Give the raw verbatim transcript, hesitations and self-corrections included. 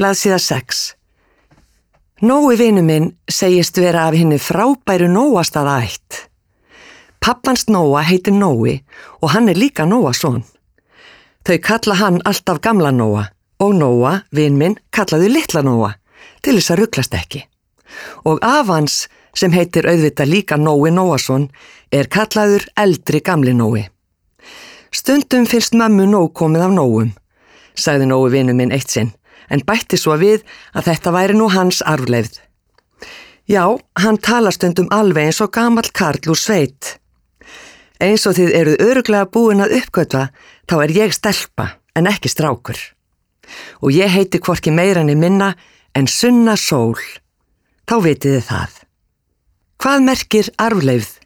Blaðsíða sex. Nói vinur minn segist vera af hinni frábæru Nóastaða ætt. Pappans Nóa heitir Nói og hann er líka Nóason. Þau kalla hann alltaf gamla Nóa og Nóa, vin minn, kallaðu litla Nóa til þess að ruglast ekki. Og afans sem heitir auðvitað líka Nói Nóason er kallaður eldri gamli Nói. Stundum finnst mömmu nóg komið af Nóum, sagði Nói vinur minn eitt sinn, en bætti svo við að þetta væri nú hans arfleifð. Já, hann talar stundum alveg eins og gamall karl úr sveit. Eins og þið eruð örugglega búin að uppgötva, þá er ég stelpa en ekki strákur. Og ég heiti hvorki meira ni minna en Sunna Sól. Þá vitið þið það. Hvað merkir arfleifð?